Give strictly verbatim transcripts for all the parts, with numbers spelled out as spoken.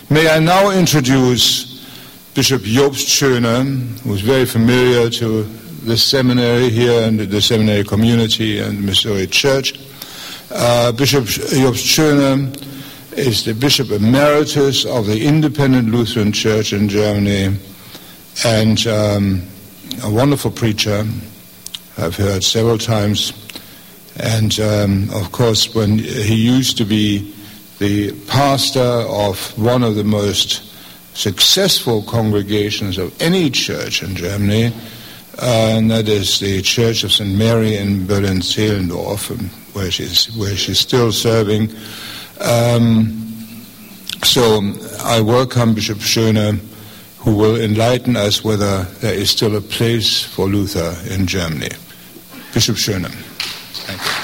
May I now introduce Bishop Jobst Schöne, who is very familiar to the seminary here and the seminary community and the Missouri Church. Uh, Bishop Jobst Schöne is the Bishop Emeritus of the Independent Lutheran Church in Germany and um, a wonderful preacher I've heard several times. And um, of course, when he used to be the pastor of one of the most successful congregations of any church in Germany, uh, and that is the Church of Saint Mary in Berlin-Zehlendorf, where she's where she's still serving. Um, so I welcome Bishop Schöne, who will enlighten us whether there is still a place for Luther in Germany. Bishop Schöne. Thank you.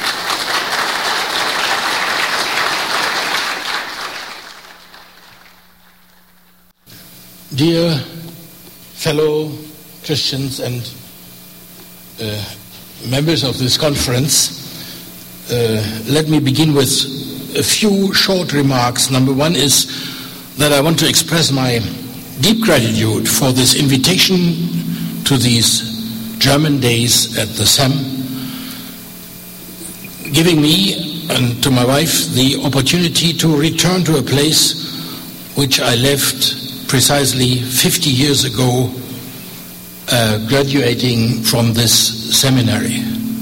Dear fellow Christians and uh, members of this conference, uh, let me begin with a few short remarks. Number one is that I want to express my deep gratitude for this invitation to these German days at the S E M, giving me and to my wife the opportunity to return to a place which I left precisely fifty years ago, uh, graduating from this seminary.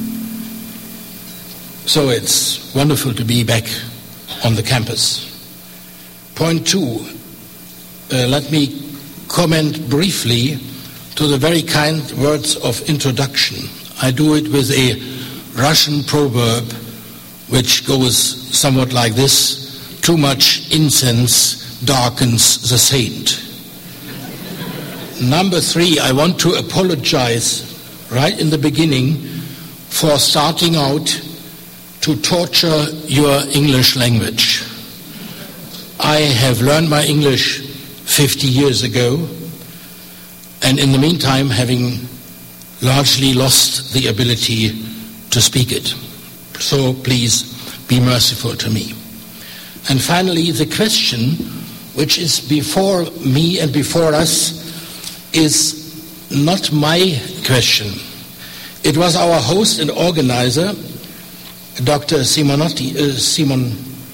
So it's wonderful to be back on the campus. Point two, uh, let me comment briefly to the very kind words of introduction. I do it with a Russian proverb which goes somewhat like this: too much incense darkens the saint. Number three, I want to apologize right in the beginning for starting out to torture your English language. I have learned my English fifty years ago, and in the meantime having largely lost the ability to speak it. So please be merciful to me. And finally, the question which is before me and before us is not my question. It was our host and organizer, Doctor Simonotti, uh, Simon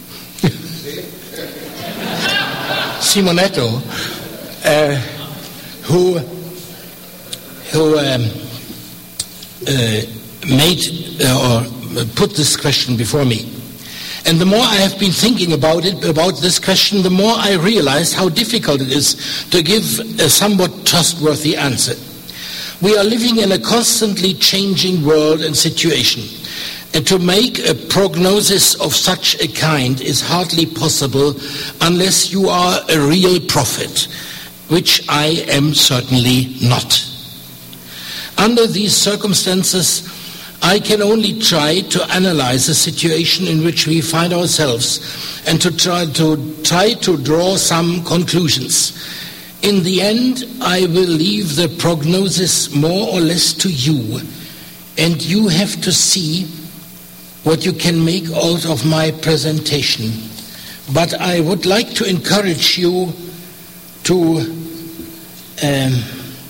Simonetto, uh, who who um, uh, made uh, or put this question before me. And the more I have been thinking about it, about this question, the more I realized how difficult it is to give a somewhat trustworthy answer. We are living in a constantly changing world and situation, and to make a prognosis of such a kind is hardly possible unless you are a real prophet, which I am certainly not. Under these circumstances, I can only try to analyze the situation in which we find ourselves and to try to try to draw some conclusions. In the end, I will leave the prognosis more or less to you, and you have to see what you can make out of my presentation. But I would like to encourage you to um,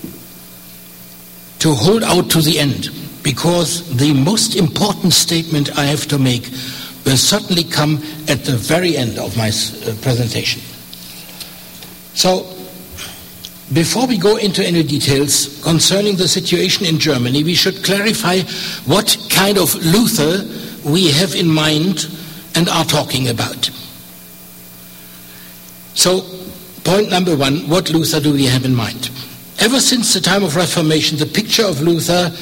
to hold out to the end, because the most important statement I have to make will certainly come at the very end of my uh, presentation. So, before we go into any details concerning the situation in Germany, we should clarify what kind of Luther we have in mind and are talking about. So, point number one, what Luther do we have in mind? Ever since the time of Reformation, the picture of Luther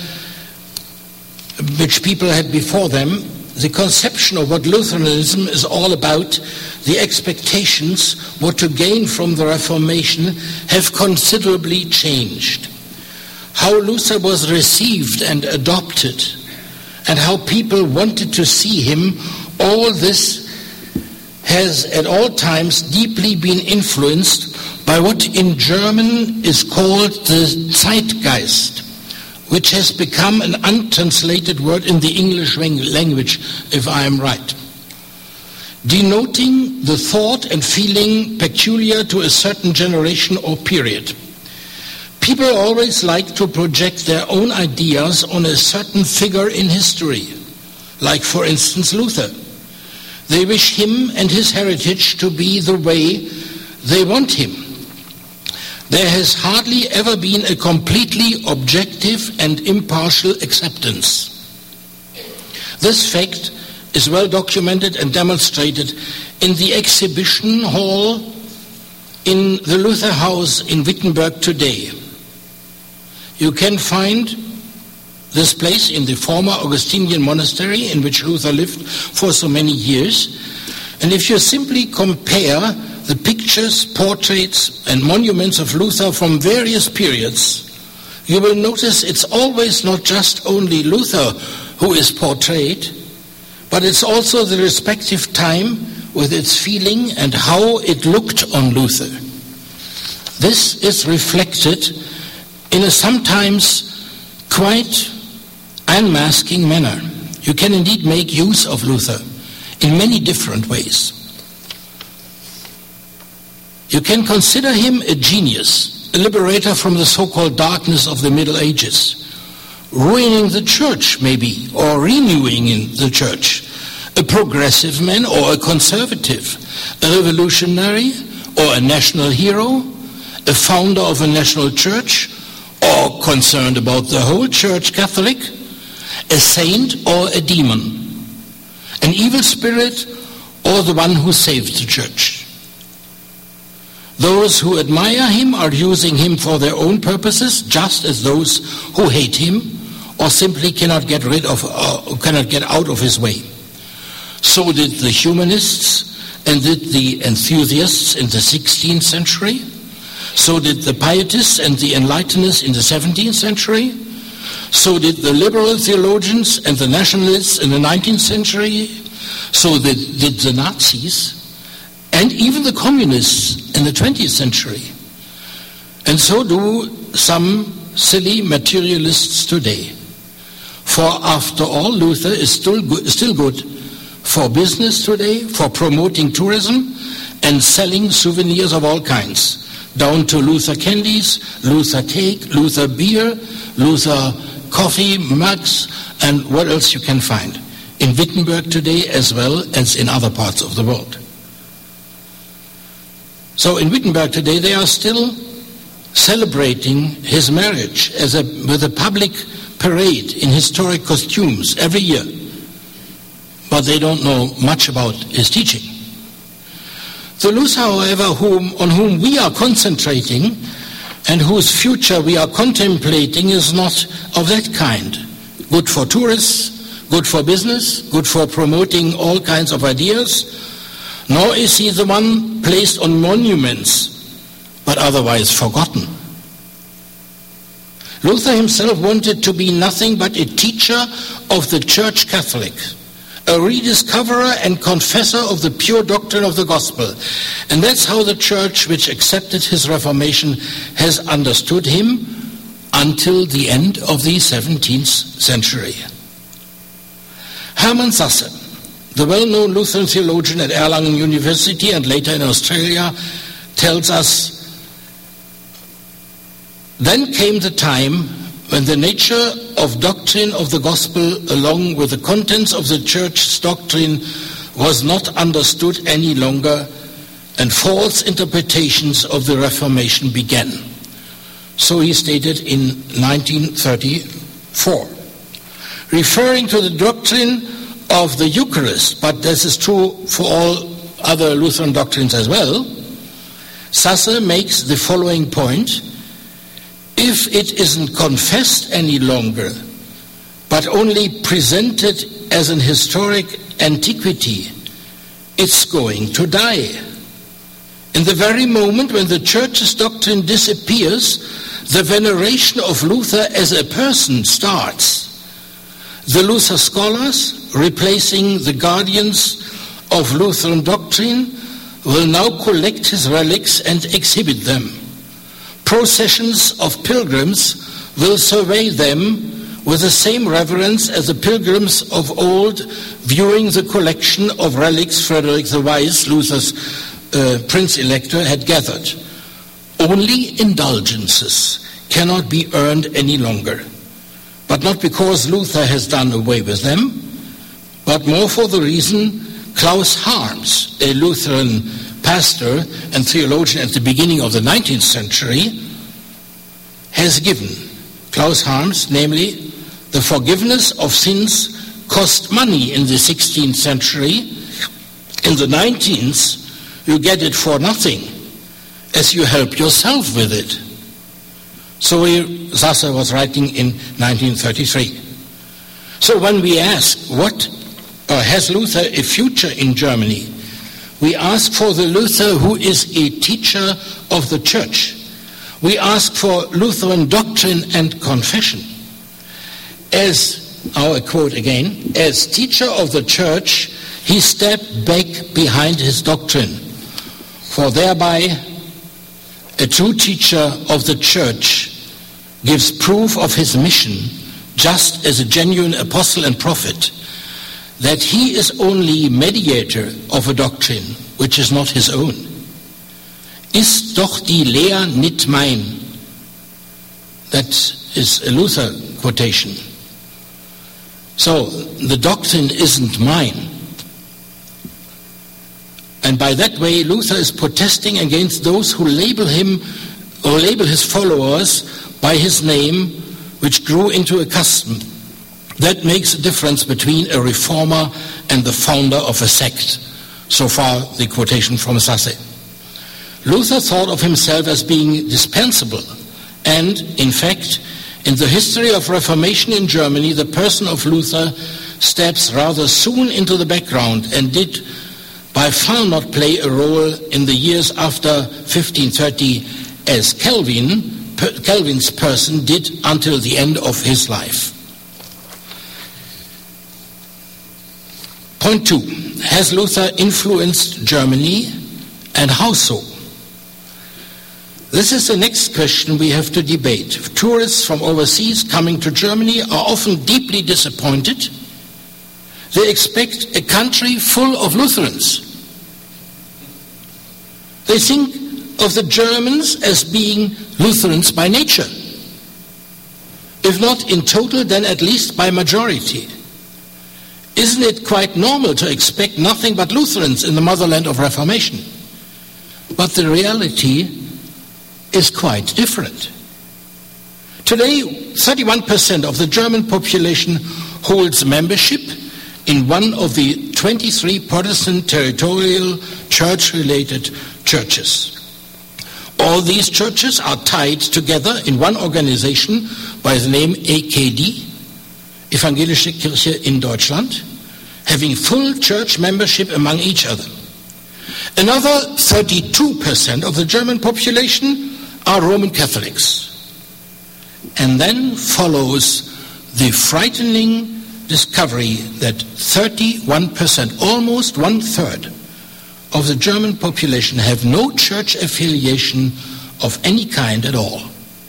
which people had before them, the conception of what Lutheranism is all about, the expectations what to gain from the Reformation have considerably changed. How Luther was received and adopted, and how people wanted to see him, all this has at all times deeply been influenced by what in German is called the Zeitgeist, which has become an untranslated word in the English language, if I am right. denoting the thought and feeling peculiar to a certain generation or period. People always like to project their own ideas on a certain figure in history, like, for instance, Luther. They wish him and his heritage to be the way they want him. There has hardly ever been a completely objective and impartial acceptance. This fact is well documented and demonstrated in the exhibition hall in the Luther House in Wittenberg today. You can find this place in the former Augustinian monastery in which Luther lived for so many years. And if you simply compare the pictures, portraits, and monuments of Luther from various periods, you will notice it's always not just only Luther who is portrayed, but it's also the respective time with its feeling and how it looked on Luther. This is reflected in a sometimes quite unmasking manner. You can indeed make use of Luther in many different ways. You can consider him a genius, a liberator from the so-called darkness of the Middle Ages, ruining the church maybe, or renewing in the church, a progressive man or a conservative, a revolutionary or a national hero, a founder of a national church, or concerned about the whole church Catholic, a saint or a demon, an evil spirit or the one who saved the church. Those who admire him are using him for their own purposes, just as those who hate him or simply cannot get rid of, or cannot get out of his way. So did the humanists and did the enthusiasts in the sixteenth century. So did the pietists and the enlighteners in the seventeenth century. So did the liberal theologians and the nationalists in the nineteenth century. So did, did the Nazis and even the communists in the twentieth century. And so do some silly materialists today. For after all, Luther is still good, still good for business today, for promoting tourism and selling souvenirs of all kinds, down to Luther candies, Luther cake, Luther beer, Luther coffee mugs, and what else you can find in Wittenberg today as well as in other parts of the world. So in Wittenberg today they are still celebrating his marriage as a, with a public parade in historic costumes every year. But they don't know much about his teaching. The Luther, however, whom, on whom we are concentrating and whose future we are contemplating is not of that kind. Good for tourists, good for business, good for promoting all kinds of ideas, nor is he the one placed on monuments, but otherwise forgotten. Luther himself wanted to be nothing but a teacher of the Church Catholic, a rediscoverer and confessor of the pure doctrine of the gospel. And that's how the church, which accepted his Reformation, has understood him until the end of the seventeenth century. Hermann Sasse, the well-known Lutheran theologian at Erlangen University and later in Australia, tells us, then came the time when the nature of doctrine of the gospel along with the contents of the church's doctrine was not understood any longer, and false interpretations of the Reformation began. So he stated in nineteen thirty-four. Referring to the doctrine of the Eucharist, but this is true for all other Lutheran doctrines as well, Sasse makes the following point: if it isn't confessed any longer, but only presented as an historic antiquity, it's going to die. In the very moment when the church's doctrine disappears, the veneration of Luther as a person starts. The Luther scholars, replacing the guardians of Lutheran doctrine, will now collect his relics and exhibit them. Processions of pilgrims will survey them with the same reverence as the pilgrims of old viewing the collection of relics Frederick the Wise, Luther's uh, Prince-Elector, had gathered. Only indulgences cannot be earned any longer, but not because Luther has done away with them, but more for the reason Klaus Harms, a Lutheran pastor and theologian at the beginning of the nineteenth century, has given. Klaus Harms, namely, the forgiveness of sins cost money in the sixteenth century. In the nineteenth, you get it for nothing, as you help yourself with it. So Sasse was writing in nineteen thirty-three. So when we ask, what uh, has Luther a future in Germany, we ask for the Luther who is a teacher of the church. We ask for Lutheran doctrine and confession. As, our quote again, as teacher of the church, he stepped back behind his doctrine, for thereby a true teacher of the church gives proof of his mission, just as a genuine apostle and prophet, that he is only mediator of a doctrine which is not his own. Ist doch die Lehr nicht mein. That is a Luther quotation. So, the doctrine isn't mine. And by that way, Luther is protesting against those who label him or label his followers by his name, which grew into a custom. That makes a difference between a reformer and the founder of a sect. So far, the quotation from Sasse. Luther thought of himself as being dispensable, and, in fact, in the history of Reformation in Germany, the person of Luther steps rather soon into the background and did by far not play a role in the years after fifteen thirty as Calvin, Calvin's person did until the end of his life. Point two, has Luther influenced Germany, and how so? This is the next question we have to debate. Tourists from overseas coming to Germany are often deeply disappointed. They expect a country full of Lutherans. They think of the Germans as being Lutherans by nature. If not in total, then at least by majority. Isn't it quite normal to expect nothing but Lutherans in the motherland of Reformation? But the reality is quite different. Today, thirty-one percent of the German population holds membership in one of the twenty-three Protestant territorial church-related churches. All these churches are tied together in one organization by the name A K D, Evangelische Kirche in Deutschland, having full church membership among each other. Another thirty-two percent of the German population are Roman Catholics. And then follows the frightening discovery that thirty-one percent, almost one-third of the German population have no church affiliation of any kind at all.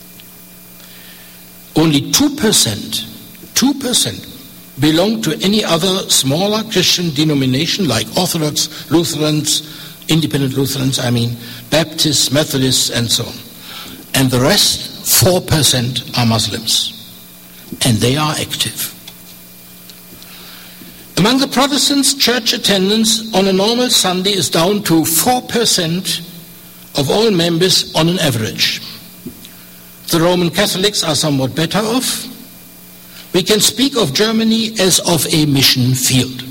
Only two percent, two percent belong to any other smaller Christian denomination like Orthodox, Lutherans, Independent Lutherans, I mean, Baptists, Methodists, and so on. And the rest, four percent, are Muslims. And they are active. Among the Protestants, church attendance on a normal Sunday is down to four percent of all members on an average. The Roman Catholics are somewhat better off. We can speak of Germany as of a mission field.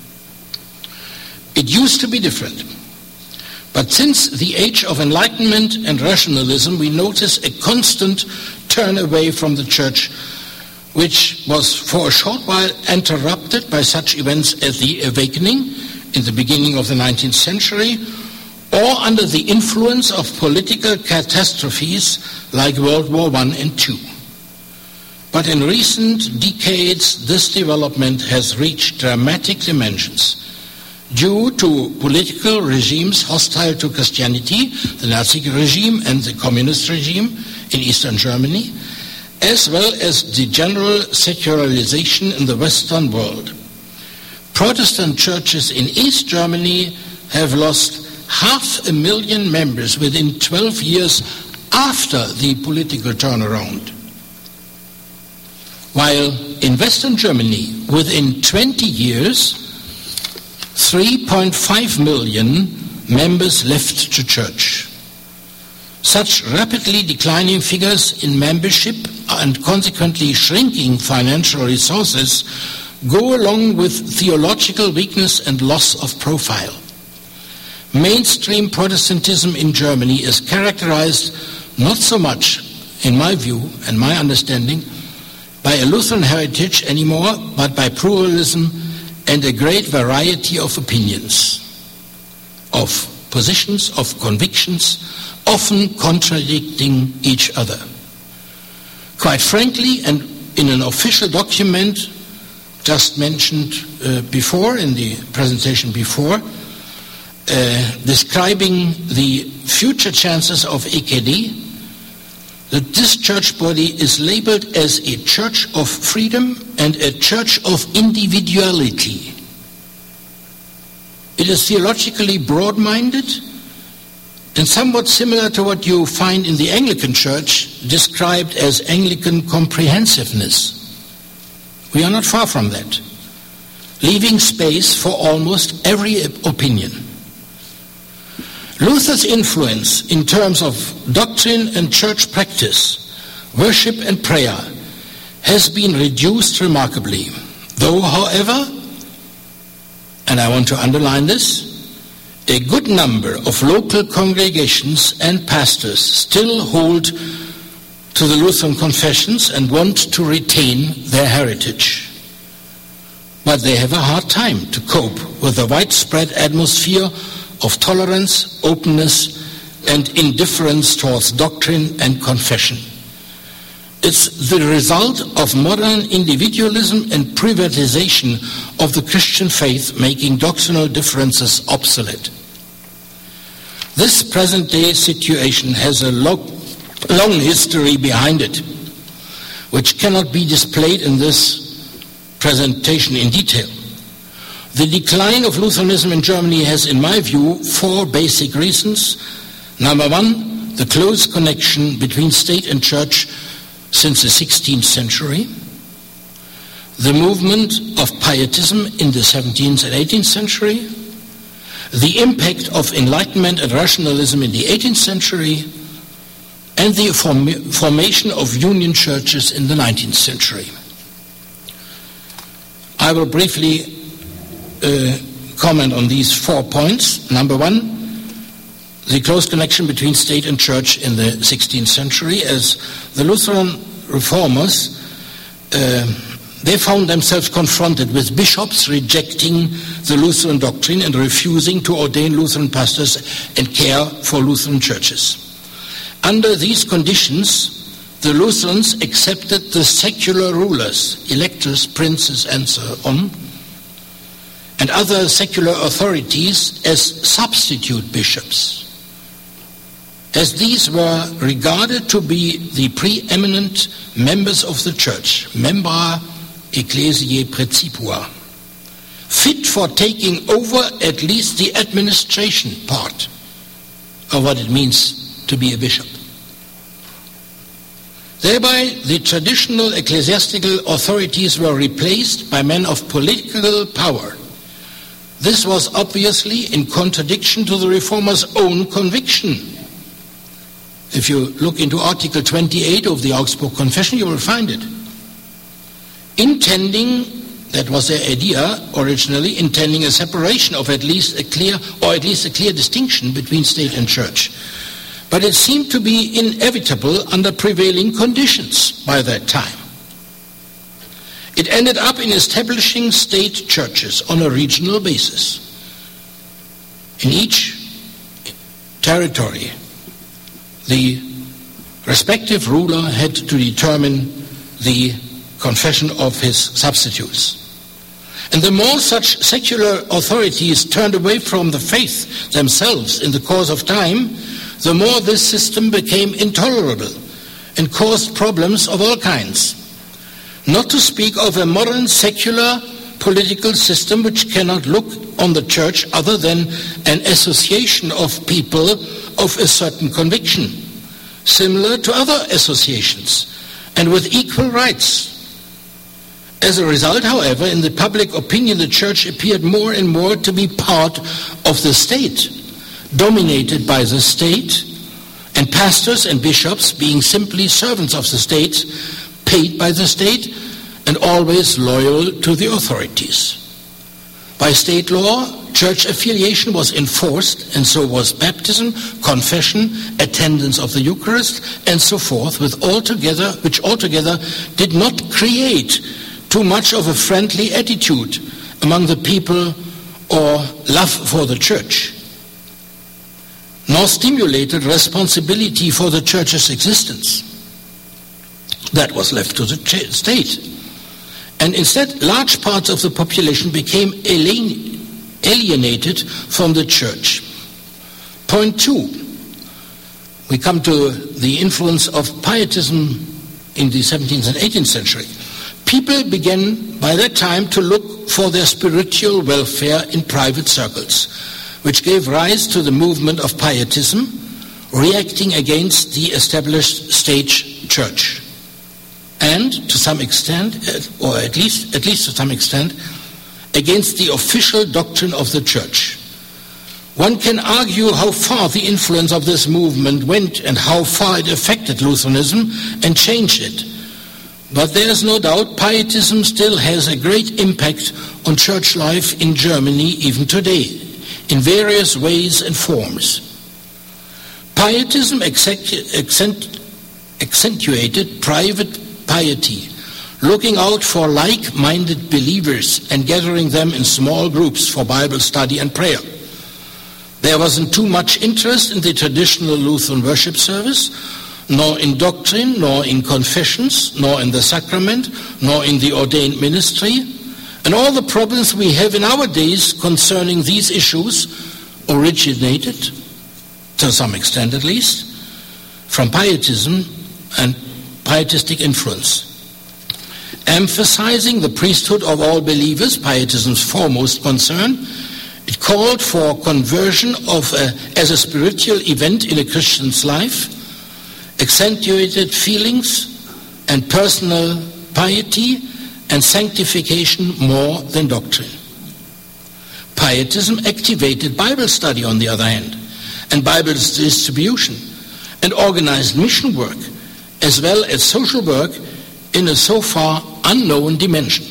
It used to be different. But since the age of enlightenment and rationalism, we notice a constant turn away from the church, which was for a short while interrupted by such events as the Awakening in the beginning of the nineteenth century, or under the influence of political catastrophes like World War One and Two. But in recent decades, this development has reached dramatic dimensions due to political regimes hostile to Christianity, the Nazi regime and the communist regime in Eastern Germany, as well as the general secularization in the Western world. Protestant churches in East Germany have lost half a million members within twelve years after the political turnaround. While in Western Germany, within twenty years, three point five million members left the church. Such rapidly declining figures in membership and consequently shrinking financial resources go along with theological weakness and loss of profile. Mainstream Protestantism in Germany is characterized not so much, in my view and my understanding, by a Lutheran heritage anymore, but by pluralism and a great variety of opinions, of positions, of convictions, often contradicting each other. Quite frankly, and in an official document just mentioned uh, before, in the presentation before, uh, describing the future chances of E K D, that this church body is labeled as a church of freedom and a church of individuality. It is theologically broad-minded and somewhat similar to what you find in the Anglican Church, described as Anglican comprehensiveness. We are not far from that, leaving space for almost every opinion. Luther's influence in terms of doctrine and church practice, worship and prayer, has been reduced remarkably. Though, however, and I want to underline this, a good number of local congregations and pastors still hold to the Lutheran confessions and want to retain their heritage. But they have a hard time to cope with the widespread atmosphere of tolerance, openness, and indifference towards doctrine and confession. It's the result of modern individualism and privatization of the Christian faith, making doctrinal differences obsolete. This present-day situation has a long, long history behind it, which cannot be displayed in this presentation in detail. The decline of Lutheranism in Germany has, in my view, four basic reasons. Number one, the close connection between state and church since the sixteenth century. The movement of pietism in the seventeenth and eighteenth century. The impact of Enlightenment and rationalism in the eighteenth century. And the form- formation of union churches in the nineteenth century. I will briefly Uh, comment on these four points. Number one, the close connection between state and church in the sixteenth century, as the Lutheran reformers, uh, they found themselves confronted with bishops rejecting the Lutheran doctrine and refusing to ordain Lutheran pastors and care for Lutheran churches. Under these conditions, the Lutherans accepted the secular rulers, electors, princes, and so on, and other secular authorities as substitute bishops, as these were regarded to be the preeminent members of the church, membra ecclesiae praecipua, fit for taking over at least the administration part of what it means to be a bishop. Thereby, the traditional ecclesiastical authorities were replaced by men of political power. This was obviously in contradiction to the reformers' own conviction. If you look into Article twenty-eight of the Augsburg Confession, you will find it. Intending, that was their idea originally, intending a separation of at least a clear, or at least a clear distinction between state and church. But it seemed to be inevitable under prevailing conditions by that time. It ended up in establishing state churches on a regional basis. In each territory, the respective ruler had to determine the confession of his substitutes. And the more such secular authorities turned away from the faith themselves in the course of time, the more this system became intolerable and caused problems of all kinds. Not to speak of a modern secular political system which cannot look on the church other than an association of people of a certain conviction, similar to other associations, and with equal rights. As a result, however, in the public opinion, the church appeared more and more to be part of the state, dominated by the state, and pastors and bishops being simply servants of the state, paid by the state, and always loyal to the authorities. By state law, church affiliation was enforced, and so was baptism, confession, attendance of the Eucharist, and so forth, with altogether, which altogether did not create too much of a friendly attitude among the people or love for the church, nor stimulated responsibility for the church's existence. That was left to the ch- state. And instead, large parts of the population became alien, alienated from the church. Point two, we come to the influence of pietism in the seventeenth and eighteenth century. People began by that time to look for their spiritual welfare in private circles, which gave rise to the movement of pietism, reacting against the established state church. And to some extent, or at least, at least to some extent, against the official doctrine of the church. One can argue how far the influence of this movement went and how far it affected Lutheranism and changed it. But there is no doubt pietism still has a great impact on church life in Germany even today, in various ways and forms. Pietism accent, accentuated private piety, looking out for like-minded believers and gathering them in small groups for Bible study and prayer. There wasn't too much interest in the traditional Lutheran worship service, nor in doctrine, nor in confessions, nor in the sacrament, nor in the ordained ministry. And all the problems we have in our days concerning these issues originated, to some extent at least, from pietism and pietistic influence. Emphasizing the priesthood of all believers, pietism's foremost concern, it called for conversion of a, as a spiritual event in a Christian's life, accentuated feelings and personal piety and sanctification more than doctrine. Pietism activated Bible study, on the other hand, and Bible distribution, and organized mission work, as well as social work in a so far unknown dimension.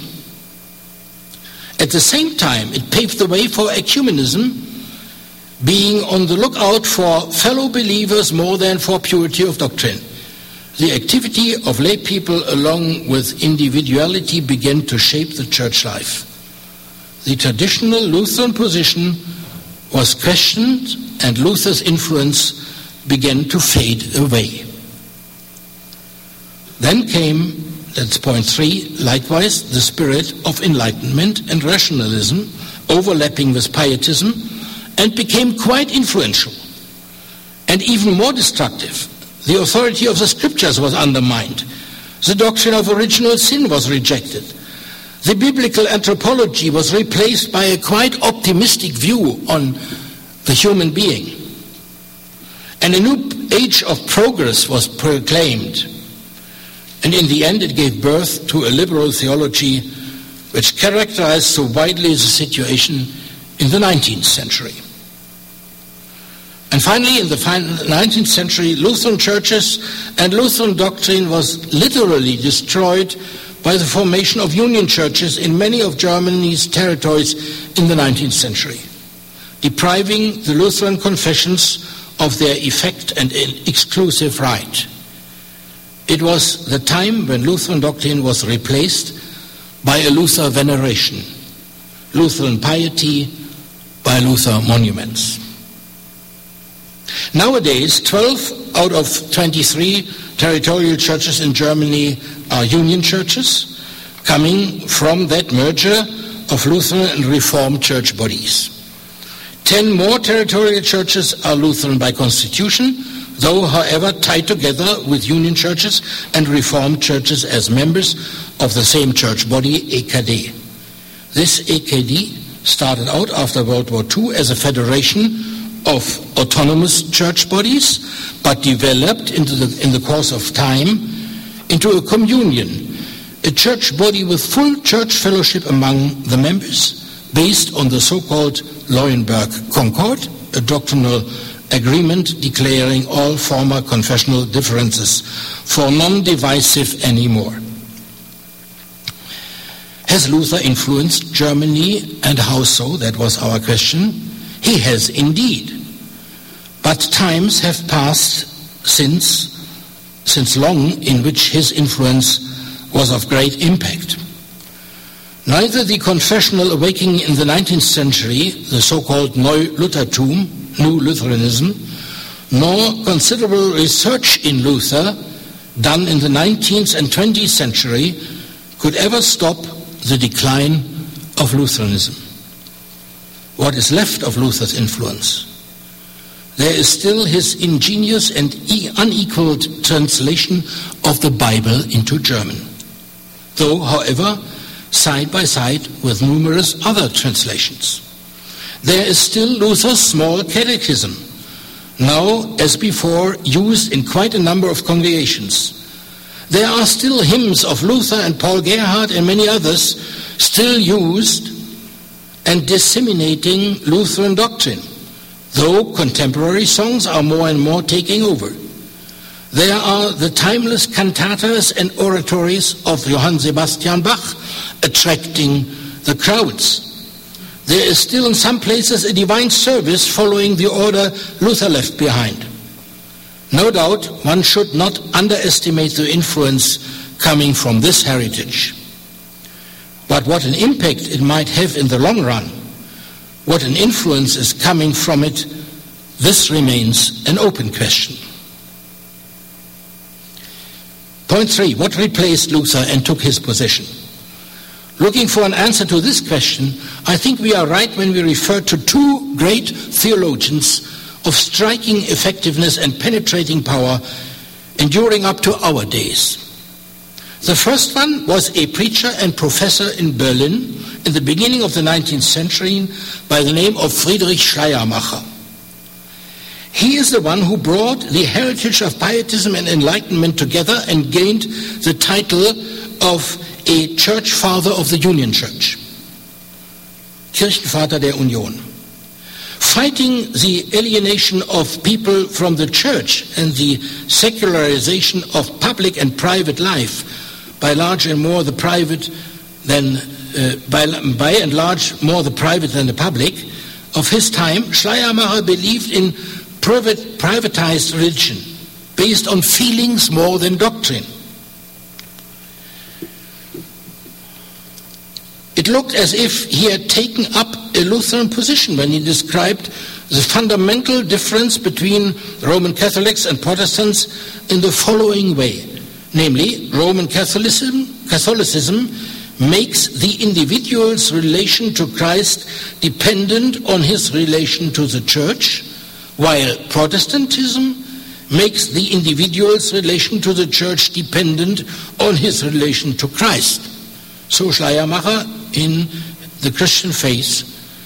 At the same time, it paved the way for ecumenism, being on the lookout for fellow believers more than for purity of doctrine. The activity of lay people along with individuality began to shape the church life. The traditional Lutheran position was questioned, and Luther's influence began to fade away. Then came, that's point three, likewise, the spirit of enlightenment and rationalism, overlapping with pietism, and became quite influential and even more destructive. The authority of the scriptures was undermined. The doctrine of original sin was rejected. The biblical anthropology was replaced by a quite optimistic view on the human being. And a new age of progress was proclaimed. And in the end, it gave birth to a liberal theology which characterized so widely the situation in the nineteenth century. And finally, in the nineteenth century, Lutheran churches and Lutheran doctrine was literally destroyed by the formation of union churches in many of Germany's territories in the nineteenth century, depriving the Lutheran confessions of their effect and exclusive right. It was the time when Lutheran doctrine was replaced by a Luther veneration, Lutheran piety by Luther monuments. Nowadays, twelve out of twenty-three territorial churches in Germany are union churches, coming from that merger of Lutheran and Reformed church bodies. Ten more territorial churches are Lutheran by constitution, though, however, tied together with union churches and reformed churches as members of the same church body, A K D. This A K D started out after World War Two as a federation of autonomous church bodies, but developed into the, in the course of time into a communion, a church body with full church fellowship among the members, based on the so-called Lauenburg Concord, a doctrinal agreement declaring all former confessional differences for non-divisive anymore. Has Luther influenced Germany, and how so? That was our question. He has indeed. But times have passed since, since long in which his influence was of great impact. Neither the confessional awakening in the nineteenth century, the so-called Neu-Luthertum, New Lutheranism, nor considerable research in Luther done in the nineteenth and twentieth century could ever stop the decline of Lutheranism. What is left of Luther's influence? There is still his ingenious and unequaled translation of the Bible into German, though, however, side by side with numerous other translations. There is still Luther's small catechism, now, as before, used in quite a number of congregations. There are still hymns of Luther and Paul Gerhardt and many others still used and disseminating Lutheran doctrine, though contemporary songs are more and more taking over. There are the timeless cantatas and oratories of Johann Sebastian Bach attracting the crowds. There is still in some places a divine service following the order Luther left behind. No doubt one should not underestimate the influence coming from this heritage. But what an impact it might have in the long run, what an influence is coming from it, this remains an open question. Point three, what replaced Luther and took his position? Looking for an answer to this question, I think we are right when we refer to two great theologians of striking effectiveness and penetrating power, enduring up to our days. The first one was a preacher and professor in Berlin in the beginning of the nineteenth century by the name of Friedrich Schleiermacher. He is the one who brought the heritage of pietism and enlightenment together and gained the title of a church father of the Union Church, Kirchenvater der Union. Fighting the alienation of people from the church and the secularization of public and private life, by large and more the private than uh, by, by and large more the private than the public of his time, Schleiermacher believed in private, privatized religion based on feelings more than doctrine. It looked as if he had taken up a Lutheran position when he described the fundamental difference between Roman Catholics and Protestants in the following way. Namely, Roman Catholicism, Catholicism makes the individual's relation to Christ dependent on his relation to the Church, while Protestantism makes the individual's relation to the Church dependent on his relation to Christ. So Schleiermacher in the Christian faith.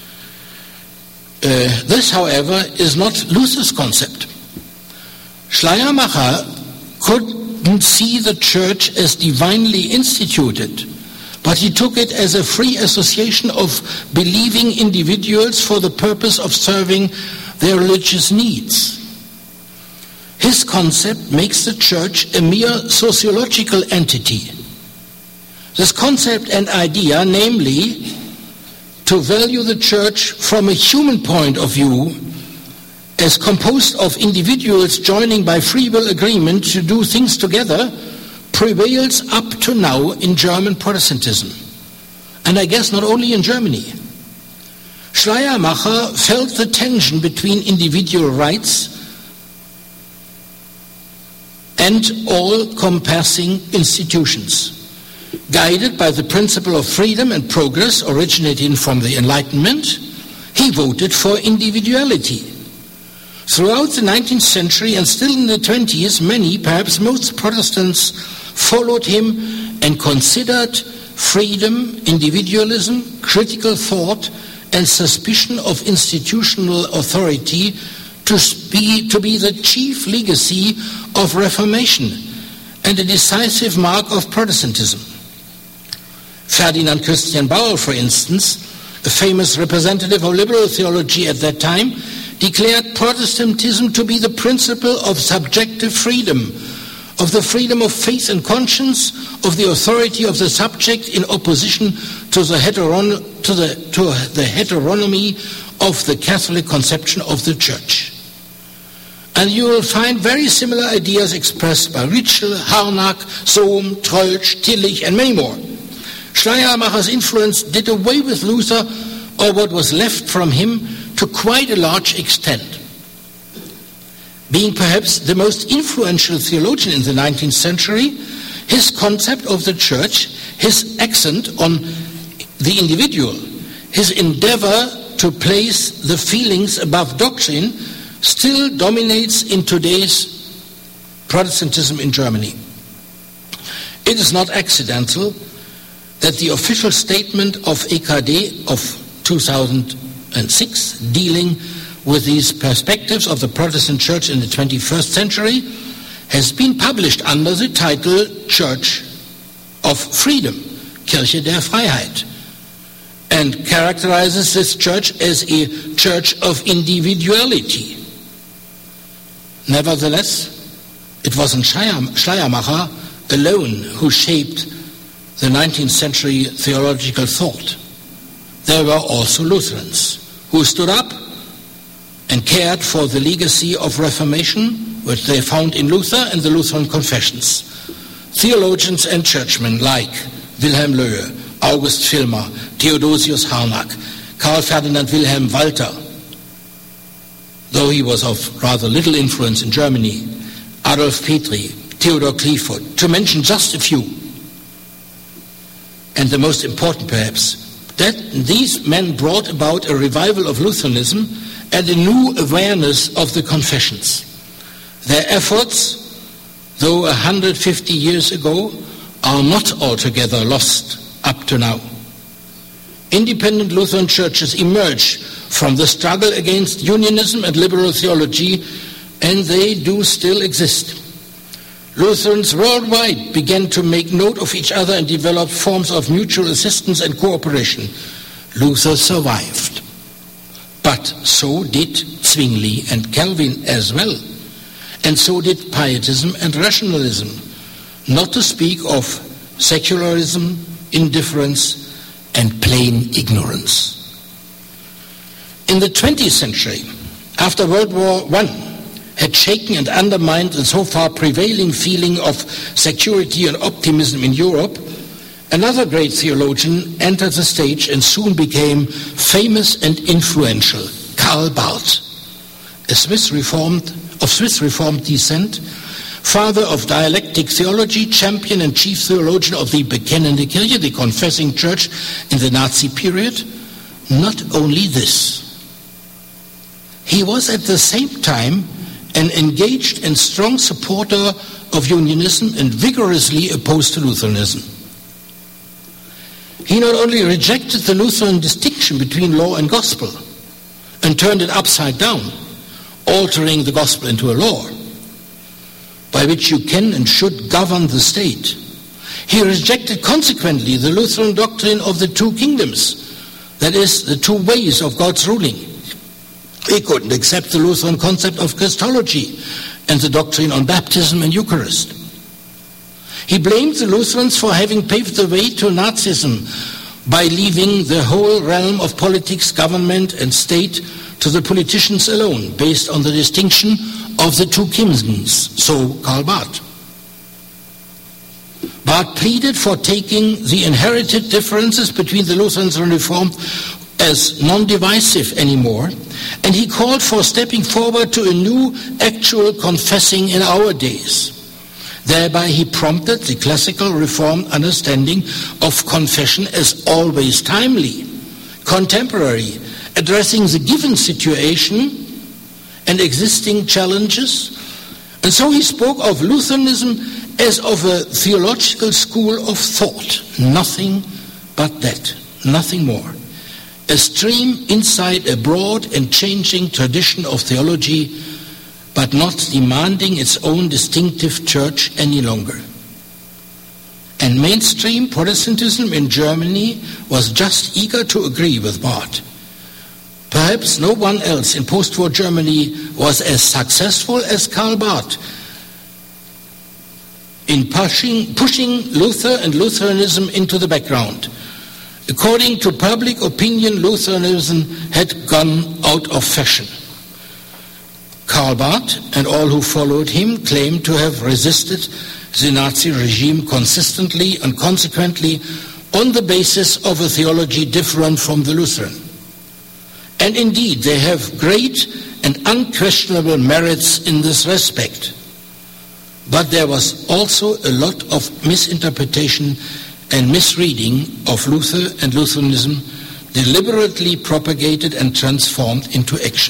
Uh, this, however, is not Luther's concept. Schleiermacher couldn't see the Church as divinely instituted, but he took it as a free association of believing individuals for the purpose of serving their religious needs. His concept makes the Church a mere sociological entity. This concept and idea, namely, to value the Church from a human point of view, as composed of individuals joining by free will agreement to do things together, prevails up to now in German Protestantism. And I guess not only in Germany. Schleiermacher felt the tension between individual rights and all-compassing institutions. Guided by the principle of freedom and progress originating from the Enlightenment, he voted for individuality. Throughout the nineteenth century and still in the twentieth, many, perhaps most Protestants, followed him and considered freedom, individualism, critical thought, and suspicion of institutional authority to be, to be the chief legacy of Reformation and a decisive mark of Protestantism. Ferdinand Christian Bauer, for instance, a famous representative of liberal theology at that time, declared Protestantism to be the principle of subjective freedom, of the freedom of faith and conscience, of the authority of the subject in opposition to the, heteron- to the, to the heteronomy of the Catholic conception of the Church. And you will find very similar ideas expressed by Ritschl, Harnack, Sohm, Troeltsch, Tillich, and many more. Schleiermacher's influence did away with Luther, or what was left from him, to quite a large extent. Being perhaps the most influential theologian in the nineteenth century, his concept of the Church, his accent on the individual, his endeavor to place the feelings above doctrine, still dominates in today's Protestantism in Germany. It is not accidental that the official statement of E K D of two thousand six, dealing with these perspectives of the Protestant Church in the twenty-first century, has been published under the title Church of Freedom, Kirche der Freiheit, and characterizes this church as a church of individuality. Nevertheless, it wasn't Schleiermacher alone who shaped the nineteenth century theological thought. There were also Lutherans who stood up and cared for the legacy of Reformation, which they found in Luther and the Lutheran confessions. Theologians and churchmen like Wilhelm Löhe, August Filmer, Theodosius Harnack, Karl Ferdinand Wilhelm Walter, though he was of rather little influence in Germany, Adolf Petri, Theodor Clifford, to mention just a few. And the most important perhaps, that these men brought about a revival of Lutheranism and a new awareness of the confessions. Their efforts, though one hundred fifty years ago, are not altogether lost up to now. Independent Lutheran churches emerged from the struggle against unionism and liberal theology, and they do still exist. Lutherans worldwide began to make note of each other and developed forms of mutual assistance and cooperation. Luther survived. But so did Zwingli and Calvin as well. And so did Pietism and rationalism, not to speak of secularism, indifference, and plain ignorance. In the twentieth century, after World War One had shaken and undermined the so far prevailing feeling of security and optimism in Europe, another great theologian entered the stage and soon became famous and influential, Karl Barth, a Swiss Reformed, of Swiss Reformed descent, father of dialectic theology, champion and chief theologian of the Bekennende Kirche, the confessing church in the Nazi period. Not only this, he was at the same time an engaged and strong supporter of unionism and vigorously opposed to Lutheranism. He not only rejected the Lutheran distinction between law and gospel and turned it upside down, altering the gospel into a law by which you can and should govern the state. He rejected consequently the Lutheran doctrine of the two kingdoms, that is, the two ways of God's ruling. He couldn't accept the Lutheran concept of Christology and the doctrine on baptism and Eucharist. He blamed the Lutherans for having paved the way to Nazism by leaving the whole realm of politics, government, and state to the politicians alone, based on the distinction of the two kingdoms, so Karl Barth. Barth pleaded for taking the inherited differences between the Lutherans and Reformed as non-divisive anymore, and he called for stepping forward to a new actual confessing in our days. Thereby he prompted the classical Reformed understanding of confession as always timely, contemporary, addressing the given situation and existing challenges. And so he spoke of Lutheranism as of a theological school of thought, nothing but that, nothing more. A stream inside a broad and changing tradition of theology, but not demanding its own distinctive church any longer. And mainstream Protestantism in Germany was just eager to agree with Barth. Perhaps no one else in post-war Germany was as successful as Karl Barth in pushing, pushing Luther and Lutheranism into the background. According to public opinion, Lutheranism had gone out of fashion. Karl Barth and all who followed him claimed to have resisted the Nazi regime consistently and consequently on the basis of a theology different from the Lutheran. And indeed, they have great and unquestionable merits in this respect. But there was also a lot of misinterpretation and misreading of Luther and Lutheranism, deliberately propagated and transformed into action.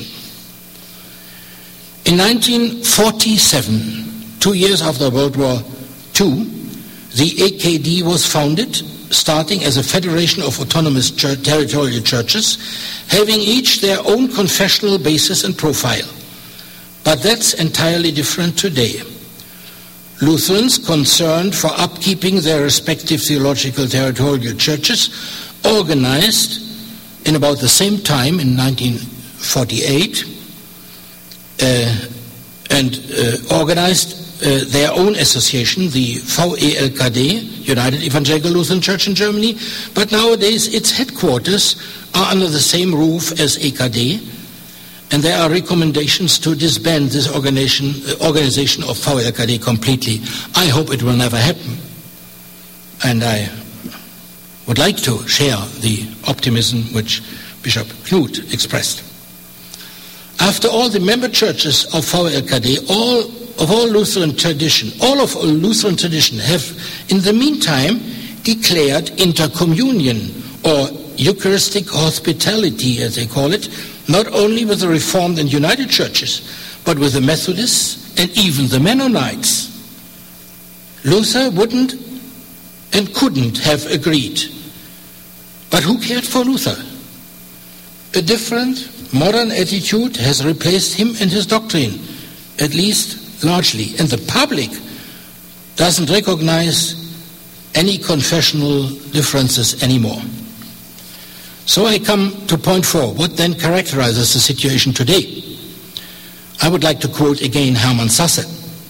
In nineteen forty-seven, two years after World War Two, the A K D was founded, starting as a federation of autonomous church, territorial churches, having each their own confessional basis and profile. But that's entirely different today. Lutherans, concerned for upkeeping their respective theological territorial churches, organized in about the same time in nineteen forty-eight uh, and uh, organized uh, their own association, the V E L K D, United Evangelical Lutheran Church in Germany, but nowadays its headquarters are under the same roof as A K D, and there are recommendations to disband this organization, uh, organization of V E L K D completely. I hope it will never happen, and I would like to share the optimism which Bishop Knut expressed. After all, the member churches of V E L K D, all of all Lutheran tradition, all of all Lutheran tradition have in the meantime declared intercommunion or Eucharistic hospitality, as they call it, not only with the Reformed and United churches, but with the Methodists and even the Mennonites. Luther wouldn't and couldn't have agreed. But who cared for Luther? A different modern attitude has replaced him and his doctrine, at least largely, and the public doesn't recognize any confessional differences anymore. So I come to point four. What then characterizes the situation today? I would like to quote again Hermann Sasse.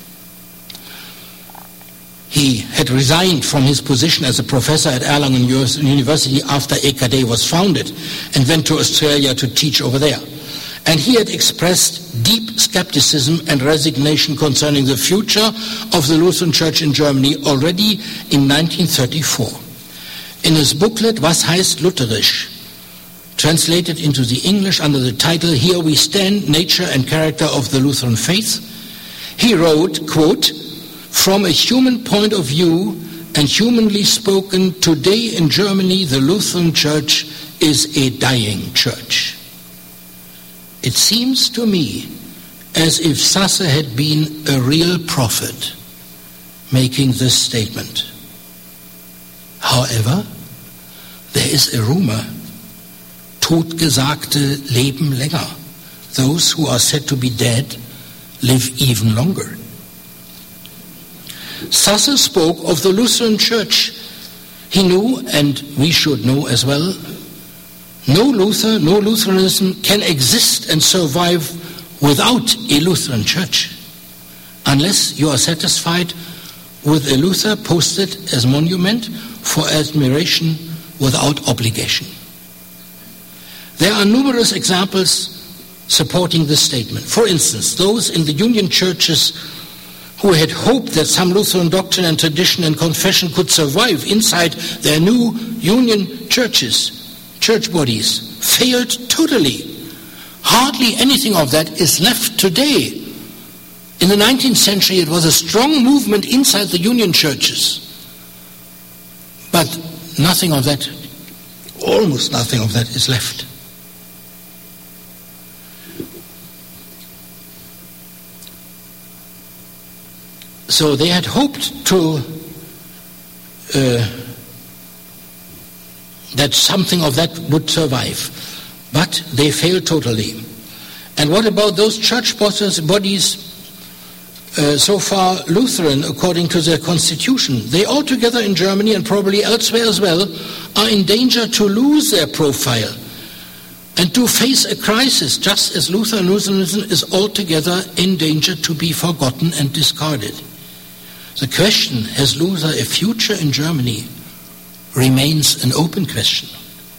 He had resigned from his position as a professor at Erlangen University after A K D was founded and went to Australia to teach over there. And he had expressed deep skepticism and resignation concerning the future of the Lutheran Church in Germany already in nineteen thirty-four. In his booklet, Was heißt Lutherisch?, translated into the English under the title, Here We Stand, Nature and Character of the Lutheran Faith, he wrote, quote, From a human point of view and humanly spoken, today in Germany the Lutheran Church is a dying church. It seems to me as if Sasse had been a real prophet making this statement. However, there is a rumor, Totgesagte leben länger. Those who are said to be dead live even longer. Sasse spoke of the Lutheran Church. He knew, and we should know as well, no Luther, no Lutheranism can exist and survive without a Lutheran Church, unless you are satisfied with a Luther posted as monument for admiration without obligation. There are numerous examples supporting this statement. For instance, those in the Union churches who had hoped that some Lutheran doctrine and tradition and confession could survive inside their new Union churches, church bodies, failed totally. Hardly anything of that is left today. In the nineteenth century, it was a strong movement inside the Union churches. But nothing of that, almost nothing of that is left. So they had hoped to uh, that something of that would survive, but they failed totally. And what about those church bodies uh, so far Lutheran according to their constitution? They altogether in Germany and probably elsewhere as well are in danger to lose their profile and to face a crisis, just as Lutheran Lutheranism is altogether in danger to be forgotten and discarded. The question, has Luther a future in Germany, remains an open question.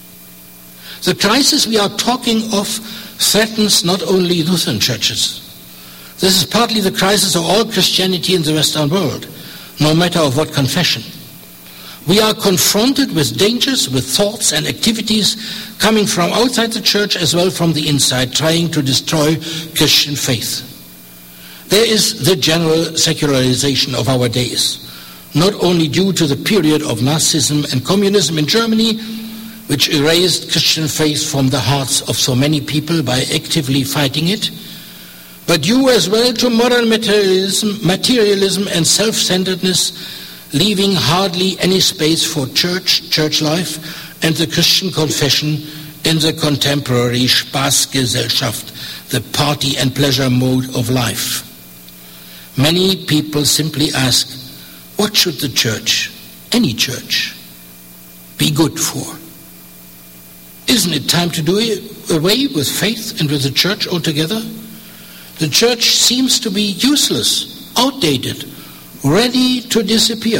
The crisis we are talking of threatens not only Lutheran churches. This is partly the crisis of all Christianity in the Western world, no matter of what confession. We are confronted with dangers, with thoughts and activities coming from outside the church as well from the inside, trying to destroy Christian faith. There is the general secularization of our days, not only due to the period of Nazism and communism in Germany, which erased Christian faith from the hearts of so many people by actively fighting it, but due as well to modern materialism, materialism and self-centeredness, leaving hardly any space for church, church life, and the Christian confession in the contemporary Spaßgesellschaft, the party and pleasure mode of life. Many people simply ask, what should the church, any church, be good for? Isn't it time to do away with faith and with the church altogether? The church seems to be useless, outdated, ready to disappear.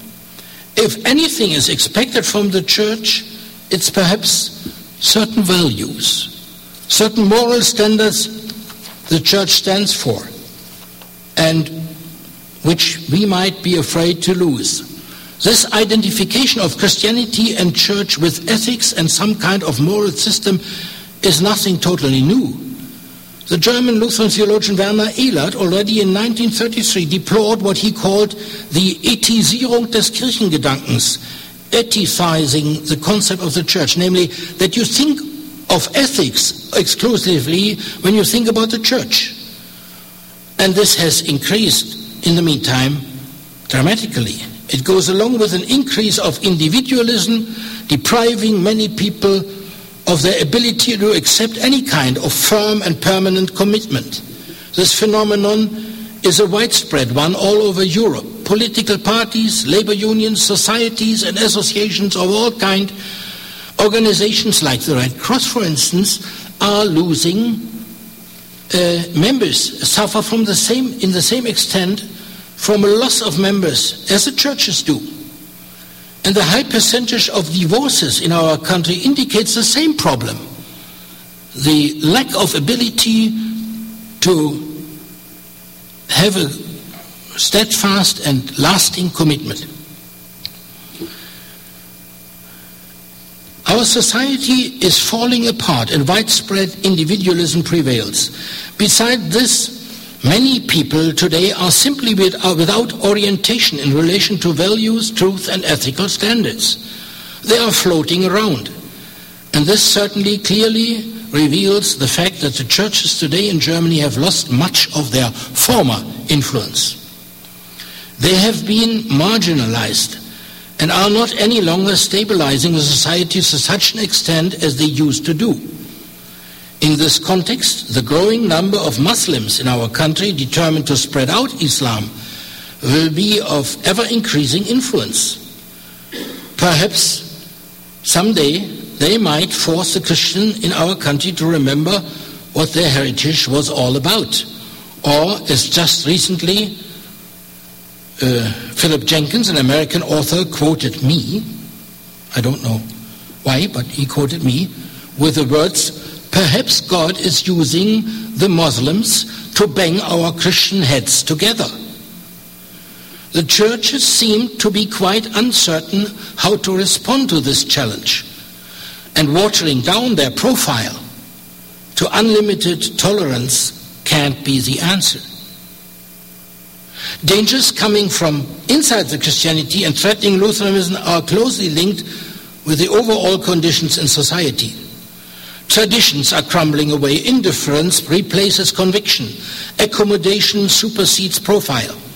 If anything is expected from the church, it's perhaps certain values, certain moral standards the church stands for, and which we might be afraid to lose. This identification of Christianity and church with ethics and some kind of moral system is nothing totally new. The German Lutheran theologian Werner Elert already in nineteen thirty-three deplored what he called the Ethisierung des Kirchengedankens, ethicizing the concept of the church, namely that you think of ethics exclusively when you think about the church. And this has increased in the meantime dramatically. It goes along with an increase of individualism, depriving many people of their ability to accept any kind of firm and permanent commitment. This phenomenon is a widespread one all over Europe. Political parties, labor unions, societies and associations of all kinds, organizations like the Red Cross, for instance, are losing uh, members, suffer from the same, in the same extent from a loss of members as the churches do. And the high percentage of divorces in our country indicates the same problem. The lack of ability to have a steadfast and lasting commitment. Our society is falling apart and widespread individualism prevails. Besides this, many people today are simply without orientation in relation to values, truth, and ethical standards. They are floating around. And this certainly clearly reveals the fact that the churches today in Germany have lost much of their former influence. They have been marginalized and are not any longer stabilizing the society to such an extent as they used to do. In this context, the growing number of Muslims in our country determined to spread out Islam will be of ever-increasing influence. Perhaps someday they might force the Christian in our country to remember what their heritage was all about. Or, as just recently, uh, Philip Jenkins, an American author, quoted me, I don't know why, but he quoted me, with the words, "Perhaps God is using the Muslims to bang our Christian heads together." The churches seem to be quite uncertain how to respond to this challenge, and watering down their profile to unlimited tolerance can't be the answer. Dangers coming from inside the Christianity and threatening Lutheranism are closely linked with the overall conditions in society. Traditions are crumbling away. Indifference replaces conviction. Accommodation supersedes profile.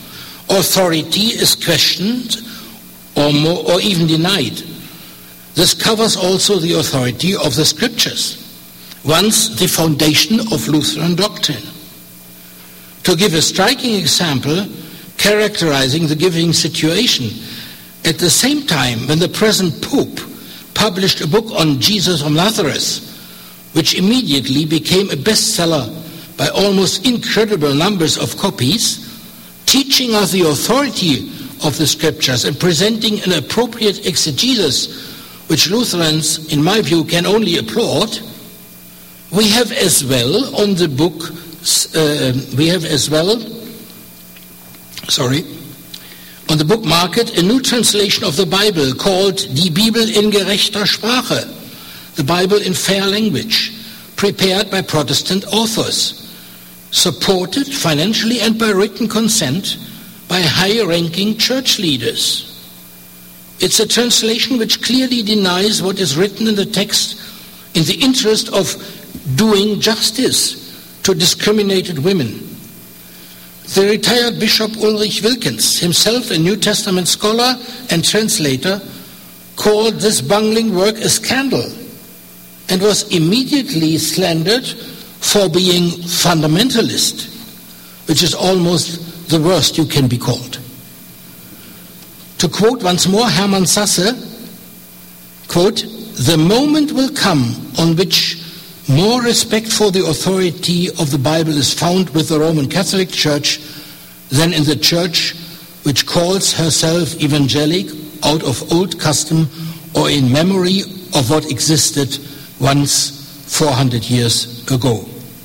authority is questioned or, more, or even denied. This covers also the authority of the Scriptures, once the foundation of Lutheran doctrine. To give a striking example characterizing the given situation, at the same time when the present Pope published a book on Jesus of Nazareth, which immediately became a bestseller by almost incredible numbers of copies, teaching us the authority of the Scriptures and presenting an appropriate exegesis, which Lutherans, in my view, can only applaud, we have as well on the book, uh, we have as well, sorry, on the book market a new translation of the Bible called Die Bibel in gerechter Sprache, the Bible in fair language, prepared by Protestant authors, supported financially and by written consent by high-ranking church leaders. It's a translation which clearly denies what is written in the text in the interest of doing justice to discriminated women. The retired Bishop Ulrich Wilkens, himself a New Testament scholar and translator, called this bungling work a scandal and was immediately slandered for being fundamentalist, which is almost the worst you can be called. To quote once more Hermann Sasse, quote, "The moment will come on which more respect for the authority of the Bible is found with the Roman Catholic Church than in the Church which calls herself evangelic out of old custom or in memory of what existed once four hundred years ago."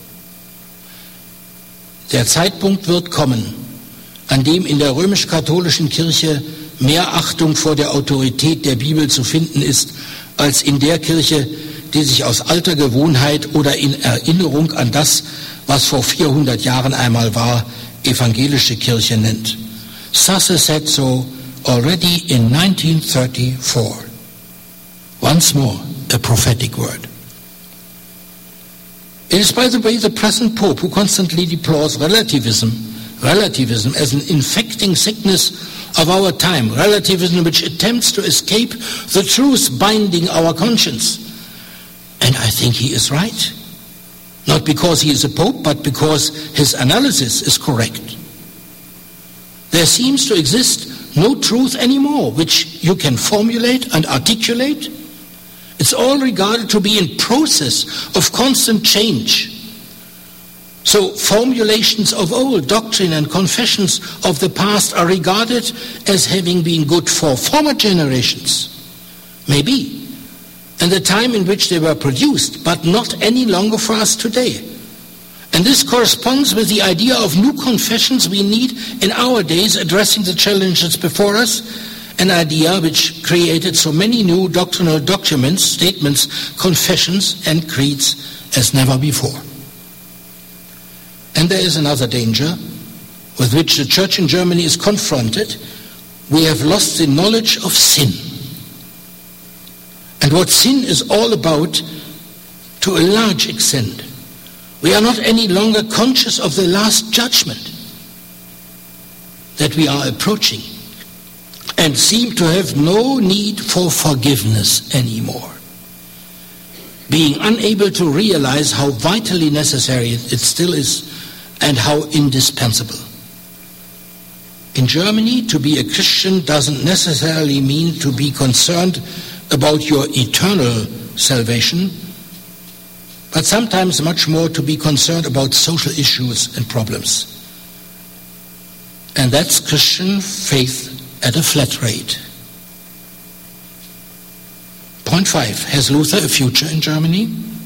Der Zeitpunkt wird kommen, an dem in der römisch-katholischen Kirche mehr Achtung vor der Autorität der Bibel zu finden ist, als in der Kirche, die sich aus alter Gewohnheit oder in Erinnerung an das, was vor vierhundert Jahren einmal war, evangelische Kirche nennt. Sasse said so already in nineteen thirty-four. Once more, a prophetic word. It is, by the way, the present Pope who constantly deplores relativism, relativism as an infecting sickness of our time, relativism which attempts to escape the truth binding our conscience. And I think he is right. Not because he is a Pope, but because his analysis is correct. There seems to exist no truth anymore which you can formulate and articulate. It's all regarded to be in process of constant change. So formulations of old doctrine and confessions of the past are regarded as having been good for former generations. Maybe. And the time in which they were produced, but not any longer for us today. And this corresponds with the idea of new confessions we need in our days addressing the challenges before us, an idea which created so many new doctrinal documents, statements, confessions, and creeds as never before. And there is another danger with which the Church in Germany is confronted. We have lost the knowledge of sin. And what sin is all about, to a large extent. We are not any longer conscious of the last judgment that we are approaching and seem to have no need for forgiveness anymore. Being unable to realize how vitally necessary it still is and how indispensable. In Germany, to be a Christian doesn't necessarily mean to be concerned about your eternal salvation, but sometimes much more to be concerned about social issues and problems. And that's Christian faith at a flat rate. Point five, has Luther a future in Germany?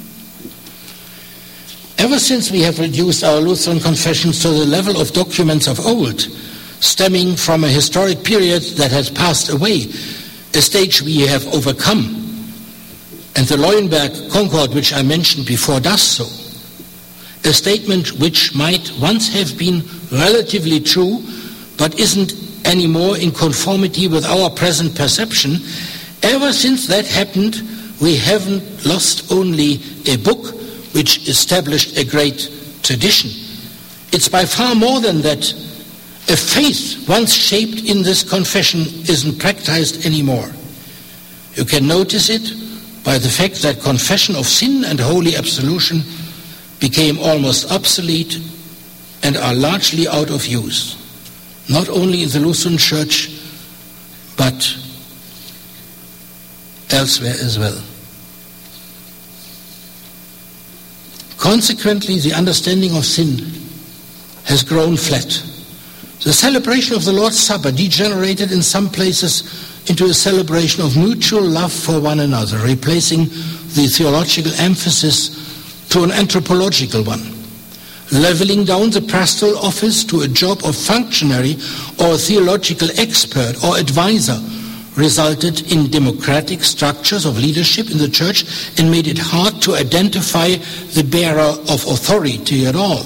Ever since we have reduced our Lutheran confessions to the level of documents of old, stemming from a historic period that has passed away, a stage we have overcome, and the Leuenberg Concord, which I mentioned before, does so, a statement which might once have been relatively true, but isn't anymore in conformity with our present perception. Ever since that happened, we haven't lost only a book which established a great tradition. It's by far more than that, A faith once shaped in this confession isn't practiced anymore. You can notice it by the fact that confession of sin and holy absolution became almost obsolete and are largely out of use, not only in the Lutheran Church, but elsewhere as well. Consequently, the understanding of sin has grown flat. The celebration of the Lord's Supper degenerated in some places into a celebration of mutual love for one another, replacing the theological emphasis to an anthropological one. Leveling down the pastoral office to a job of functionary or theological expert or advisor resulted in democratic structures of leadership in the church and made it hard to identify the bearer of authority at all.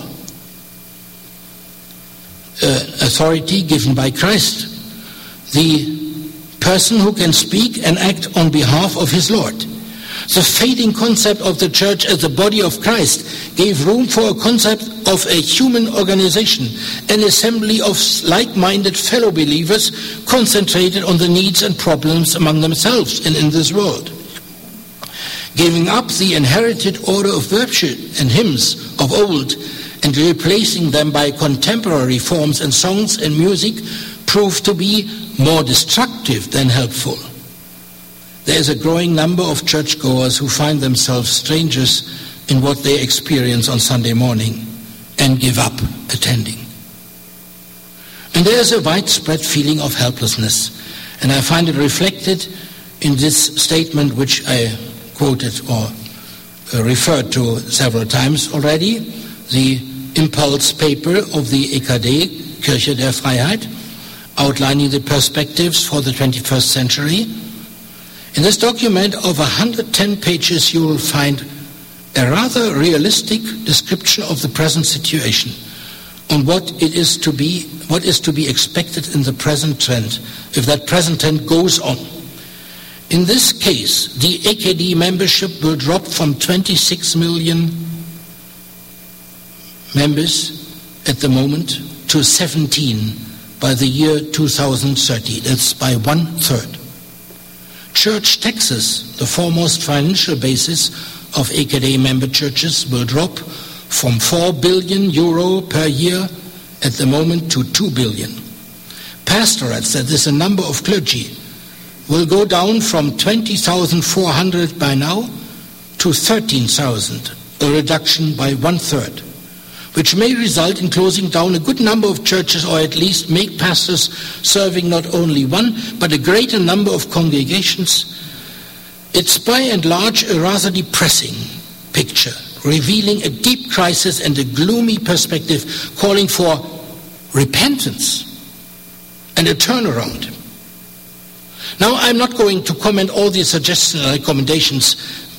Uh, authority given by Christ, the person who can speak and act on behalf of his Lord. The fading concept of the church as the body of Christ gave room for a concept of a human organization, an assembly of like-minded fellow believers concentrated on the needs and problems among themselves and in this world. Giving up the inherited order of worship and hymns of old and replacing them by contemporary forms and songs and music proved to be more destructive than helpful. There is a growing number of churchgoers who find themselves strangers in what they experience on Sunday morning and give up attending. And there is a widespread feeling of helplessness, and I find it reflected in this statement which I quoted or uh, referred to several times already, the impulse paper of the E K D, Kirche der Freiheit, outlining the perspectives for the twenty-first century. In this document of one hundred ten pages, you will find a rather realistic description of the present situation on what it is to be, what is to be expected in the present trend, if that present trend goes on. In this case, the E K D membership will drop from twenty-six million members at the moment to seventeen by the year two thousand thirty. That's by one third. Church taxes, the foremost financial basis of E K D member churches, will drop from four billion euro per year at the moment to two billion. Pastorates, that is a number of clergy, will go down from twenty thousand four hundred by now to thirteen thousand, a reduction by one third, which may result in closing down a good number of churches, or at least make pastors serving not only one, but a greater number of congregations. It's by and large a rather depressing picture, revealing a deep crisis and a gloomy perspective, calling for repentance and a turnaround. Now, I'm not going to comment all the suggestions and recommendations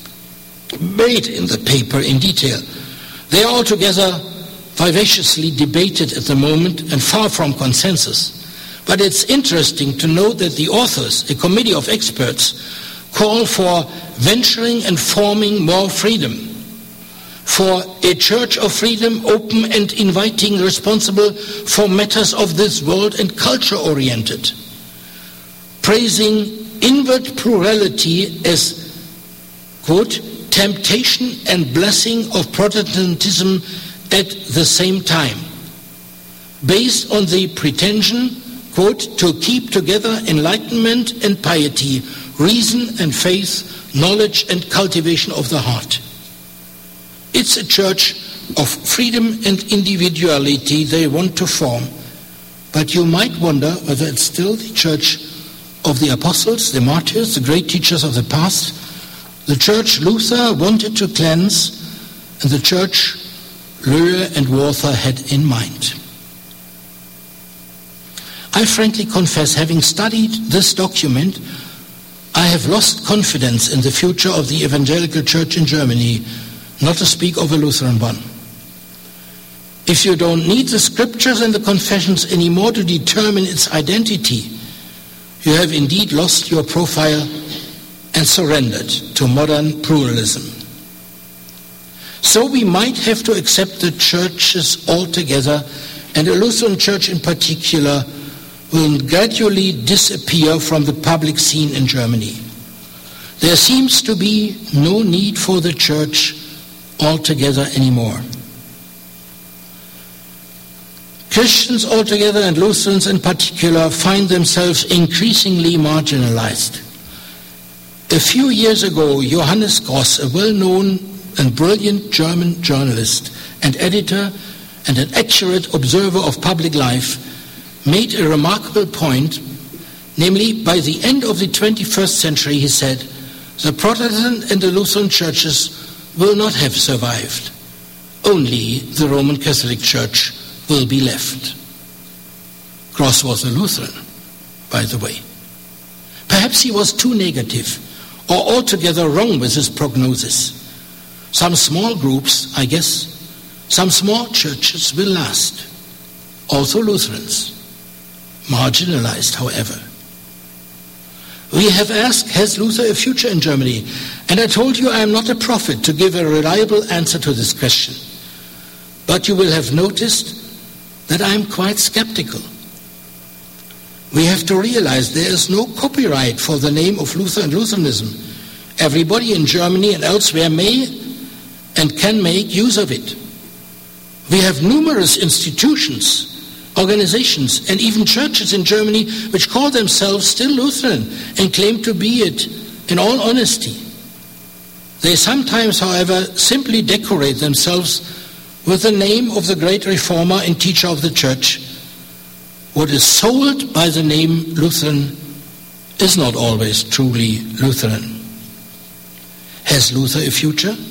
made in the paper in detail. They are altogether vivaciously debated at the moment and far from consensus. But it's interesting to note that the authors, a committee of experts, call for venturing and forming more freedom, for a church of freedom, open and inviting, responsible for matters of this world and culture-oriented, praising inward plurality as, quote, temptation and blessing of Protestantism at the same time, based on the pretension, quote, to keep together enlightenment and piety, reason and faith, knowledge and cultivation of the heart. It's a church of freedom and individuality they want to form, but you might wonder whether it's still the church of the apostles, the martyrs, the great teachers of the past, the church Luther wanted to cleanse, and the church Löhe and Walther had in mind. I frankly confess, having studied this document, I have lost confidence in the future of the evangelical church in Germany, not to speak of a Lutheran one. If you don't need the scriptures and the confessions anymore to determine its identity, you have indeed lost your profile and surrendered to modern pluralism. So we might have to accept the churches altogether and a Lutheran church in particular, will gradually disappear from the public scene in Germany. There seems to be no need for the church altogether anymore. Christians altogether and Lutherans in particular find themselves increasingly marginalized. A few years ago, Johannes Gross, a well-known and brilliant German journalist and editor and an accurate observer of public life, made a remarkable point, namely, by the end of the twenty-first century, he said, the Protestant and the Lutheran churches will not have survived. Only the Roman Catholic Church will be left. Gross was a Lutheran, by the way. Perhaps he was too negative or altogether wrong with his prognosis. Some small groups, I guess, some small churches will last. Also Lutherans. Marginalized, however. We have asked, has Luther a future in Germany? And I told you I am not a prophet to give a reliable answer to this question. But you will have noticed that I am quite skeptical. We have to realize there is no copyright for the name of Luther and Lutheranism. Everybody in Germany and elsewhere may and can make use of it. We have numerous institutions, organizations, and even churches in Germany which call themselves still Lutheran and claim to be it in all honesty. They sometimes, however, simply decorate themselves with the name of the great reformer and teacher of the church. What is sold by the name Lutheran is not always truly Lutheran. Has Luther a future?